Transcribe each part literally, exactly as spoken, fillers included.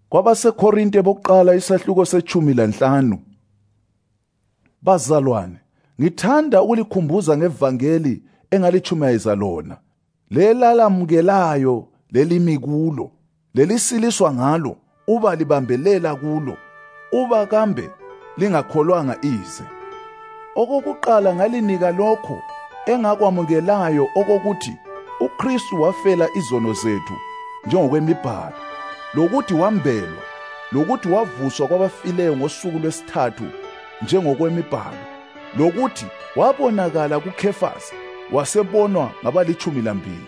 KwabaseKorinte bokuqala isahluko sechumi lanhlanu. Bazalwane, ngithanda ukulikhumbuza ngevangeli engalichumayeza lona, lelalamukelayo lelimi kulo, lelisiliswa ngalo, uba libambelela kulo, uba kambe lingakholwanga ize. Okokuqala ngalinika lokho engakwamukelayo, okokuthi uKristu wafela izono zethu njengokwemibhalo, lokuthi wambelwa, lokuthi wavuswa kwabafileyo ngosuku lwesithathu njengokwemibhalo, lokuthi wabonakala kuKhefasi, wasebonwa ngabalitshumi lambili.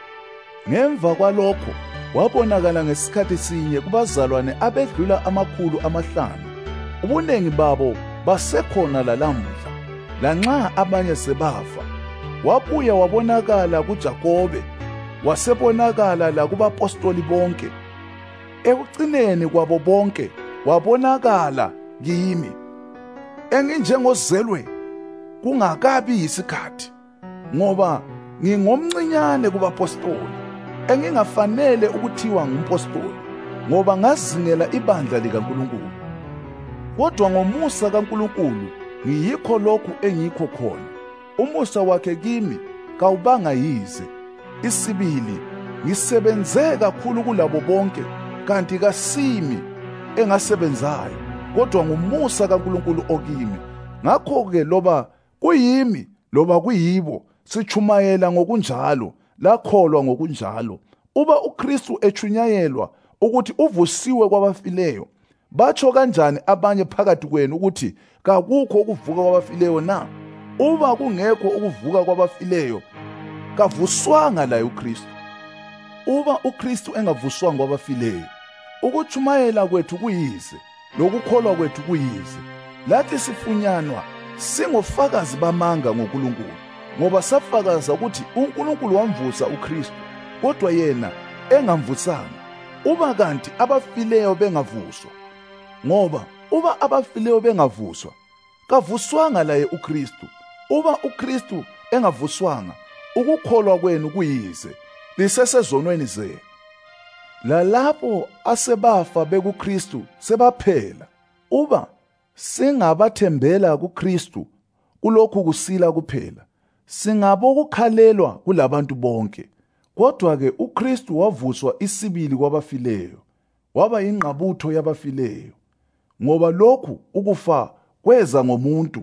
Ngemva kwalokho wabonakala ngesikhathi sinye kubazalwane abedlula amakhulu amahlanu. Ubunengi babo basekhona lalamuhla, lanxa abanye sebafa. Wabuya wabonakala kuJakobe, wasebonakala lakubapostoli bonke. Ekucineni kwabo bonke wabonakala kimi, enginjengozelwe kungakabi isikhathi, ngoba ngingomncinyane kubapostoli, engingafanele ukuthiwa ngumpostoli, ngoba ngazingela ibandla likaNkulunkulu. Kodwa ngomusa kaNkulunkulu ngiyikho lokhu engikho khona. Umusa wakhe kimi kawubanga yize. Isibili, ngisebenze kakhulu kulabo bonke, kanti kasimi engasebenzayo, kodwa ngumusa kaNkulunkulu okimi. Ngakho-ke loba kuyimi loba kuyibo, sichumayela ngokunjalo, lakholwa ngokunjalo. Uba uKristu echunyayelwa ukuthi uvusiwe kwabafileyo, batsho kanjani abanye phakathi kwenu ukuthi kakukho ukuvuka kwabafileyo na? Uba kungekho ukuvuka kwabafileyo, kavuswanga laye uKristu. Uba uKristu engavuswanga kwabafileyo, ukuchumayela kwethu kuyize, lokukholwa kwethu kuyize. Lathi sifunyanwa singofakazi bamanga ngoNkulunkulu, ngoba safakaza ukuthi uNkulunkulu wamvusa uKristu, kodwa yena engamvusanga. Uba kanti abafileyo bengavuswa, ngoba uba abafileyo bengavuswa, kavuswanga laye uKristu. Uba uKristu engavuswanga, ukukholwa kwenu kuyize, lisesezonweni zenu. Lalapho asebafa bekuKristu sebaphela. Uba singabathembela kuKristu kulokhu kusila kuphela, singabokukhalelwa kulabantu bonke. Kodwa-ke uKristu wavuswa isibili kwabafileyo, waba ingqabutho yabafileyo. Ngoba lokhu ukufa kweza ngomuntu,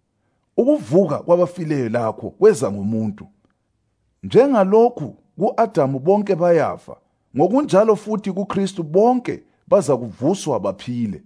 ukuvuka kwabafileyo lakho kweza ngomuntu. Njengalokhu ku-Adamu bonke bayafa, ngokunjalo futhi kuKristu bonke baza kuvuswa baphile.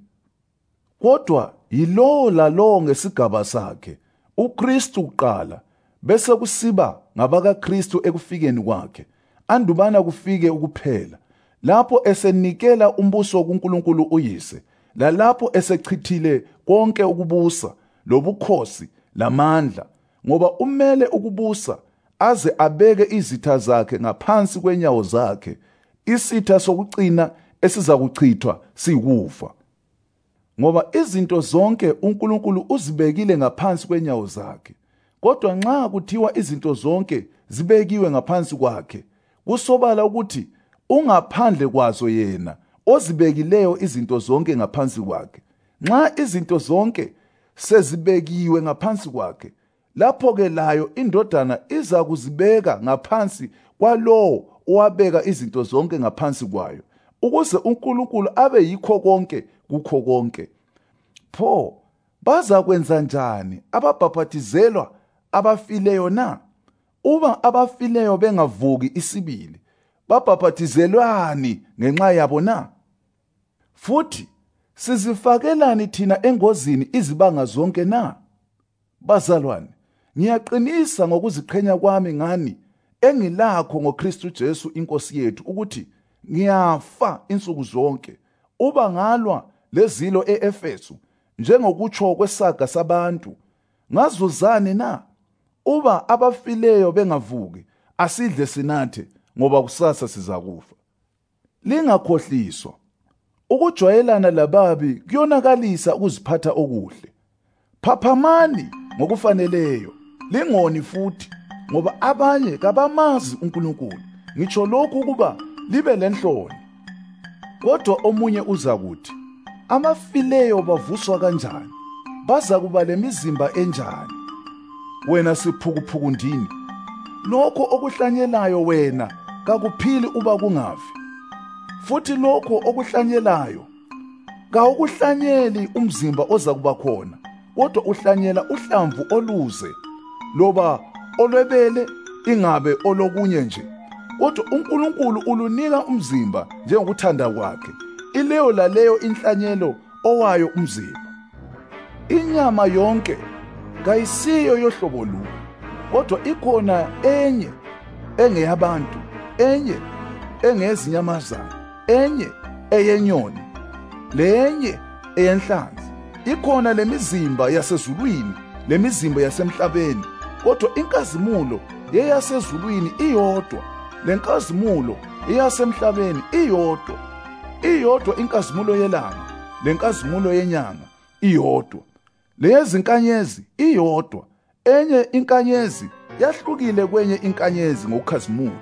Kodwa yilowo lalowo ngesigaba sakhe, uKristu kuqala, bese kusiba ngabakaKristu ekufikeni kwakhe, andubana kufike ukuphela, lapho esenikela umbuso kuNkulunkulu uYise, lalapho esechithile konke ukubusa, lobukhosi, lamandla, ngoba umele ukubusa aze abeke izitha zakhe ngaphansi kwenyawo zakhe. Isitha sokucina esiza kuchithwa sikufa, ngoba izinto zonke uNkulunkulu uzibekile ngaphansi kwenyawo zakhe. Kodwa nxa kuthiwa izinto zonke zibekiwe ngaphansi kwakhe, kusobala ukuthi ungaphandle kwazo yena ozibekileyo izinto zonke ngaphansi kwakhe. Nxa izinto zonke sezibekiwe ngaphansi kwakhe, lapho-ke layo indodana iza kuzibeka ngaphansi kwalowo owabeka izinto zonke ngaphansi kwayo, ukuze uNkulunkulu abe yikho konke kukho konke. Pho baza kwenza njani ababhaphathizelwa abafileyo na? Uba abafileyo bengavuki isibili, babhaphathizelwani ngenxa yabo na? Futhi sizifakelani thina engozini izibanga zonke na? Bazalwane, ngiyaqinisa ngokuziqhenya kwami ngani engilakho ngoKristu Jesu inkosi yethu, ukuthi ngiyafa insuku zonke. Uba ngalwa lezilo e-Efesu njengokutsho kwesaga sabantu, ngazuzani na? Uba abafileyo bengavuki, asidle sinathe, ngoba kusasa sizakufa. Lingakhohliswa. Ukujwayelana lababi kuyonakalisa ukuziphatha okuhle. Phaphamani ngokufaneleyo, lingoni futhi, ngoba abanye kabamazi uNkulunkulu. Ngitsho lokhu ukuba libe lenhloni. Kodwa omunye uzakuthi, amafileyo bavuswa kanjani? Baza kuba lemizimba enjani? Wena siphukuphuku ndini, lokho okuhlanyelayo wena kakuphili uba kungafi. Futhi lokho okuhlanyelayo kawukuhlanyeli umzimba oza kuba khona, kodwa uhlanyela uhlamvu oluze, loba olwebele ingabe olokunye nje. Kodwa uNkulunkulu ulunika umzimba njengokuthanda kwakhe, ileyo laleyo inhlanyelo owayo umzimba. Inyama yonke kayisiyo yohlobo lunye, kodwa ikhona enye engeyabantu, enye engezinyamazana, enye eyenyoni, lenye eyenhlanzi. Ikhona lemizimba yasezulwini lemizimba yasemhlabeni, kodwa inkazimulo yeyasezulwini iyodwa, lenkazimulo eyasemhlabeni iyodwa. Iyodwa inkazimulo yelanga, lenkazimulo yenyanga iyodwa. Leyezinkanyezi iyodwa, enye inkanyezi yahlukile kwenye inkanyezi ngokukhazimula.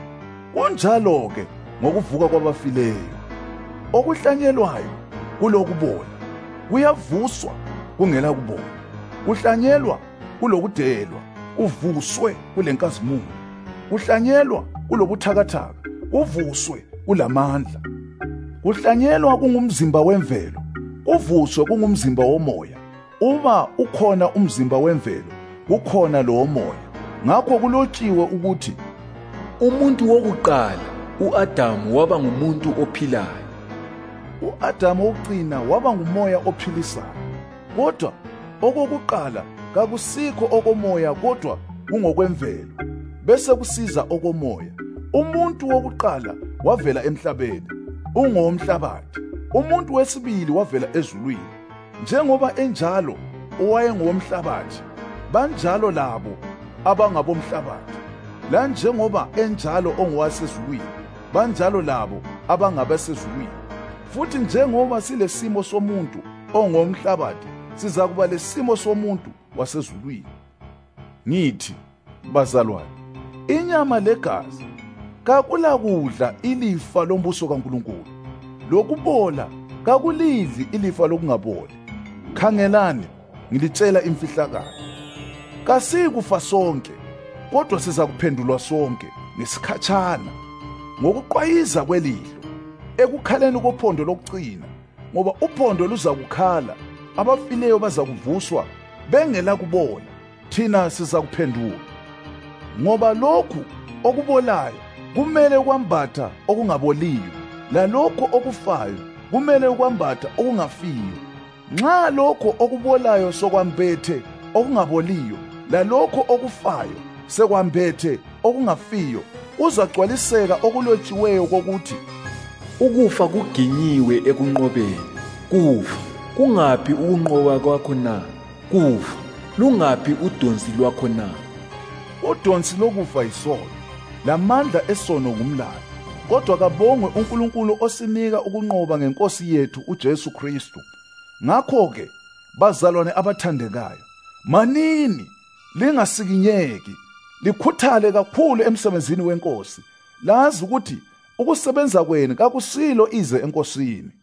Kunjalo-ke ngokuvuka kwabafileyo. Okuhlanyelwayo kulokubola, kuyavuswa kungela kubola. Kuhlanyelwa kulokudelwa, kuvuswe kulenkazimulo. Kuhlanyelwa kulobuthakathaka, kuvuswe kulamandla. Kuhlanyelwa kungumzimba wemvelo, kuvuswe kungumzimba womoya. Uma ukhona umzimba wemvelo, kukhona lo womoya. Ngakho kulotshiwe ukuthi umuntu wokuqala uAdamu waba ngumuntu ophilayo. U-Adamu wokucina waba ngumoya ophilisayo. Kodwa okokuqala kakusikho okomoya, kodwa kungokwemvelo, bese kusiza okomoya. Umuntu wokuqala wavela emhlabeni, ungowomhlabathi. Umuntu wesibili wavela ezulwini. Njengoba enjalo owayengowomhlabathi, banjalo labo abangabomhlabathi. La njengoba enjalo ongowasezulwini, banjalo labo abangabasezulwini. Futhi njengoba silesimo somuntu ongowomhlabathi, siza kuba lesimo somuntu wasezulwini. Ngithi, bazalwane, inyama legazi kakulakudla ilifa lombuso kaNkulunkulu. Lokubola kakulidli ilifa lokungaboli. Khangelani, ngilitshela imfihlakalo. Kasikufa sonke, kodwa siza kuphendulwa sonke ngesikhatshana, ngokuqwayiza kwelihlo, ekukhaleni kophondo lokucina. Ngoba uphondo luza kukhala, abafileyo baza kuvuswa bengela kubola, thina siza kuphenduka. Ngoba lokhu okubolayo kumele kwambatha okungaboliyo, lalokho okufayo kumele kwambatha okungafiyo. Nxa lokho okubolayo sokwambethe okungaboliyo, lalokho okufayo sekwambethe okungafiyo, uzagcwaliseka okulotshiweyo kokuthi ukufa kuginyiwe ekunqobeni. Kufa, kungaphi ukunqoba kwakho na? Kufa, lungaphi udonsi lwakho na? Udonsi lokufa yisono, lamandla esono ngumlayo. Kodwa kabongwe uNkulunkulu osinika ukunqoba ngeNkosi yethu uJesu Kristu. Ngakho-ke, bazalwane abathandekayo, manini, lingasikinyeki, likhuthale kakhulu emsebenzini weNkosi. Lazi ukuthi ukusebenza kwenu kakusilo ize eNkosini.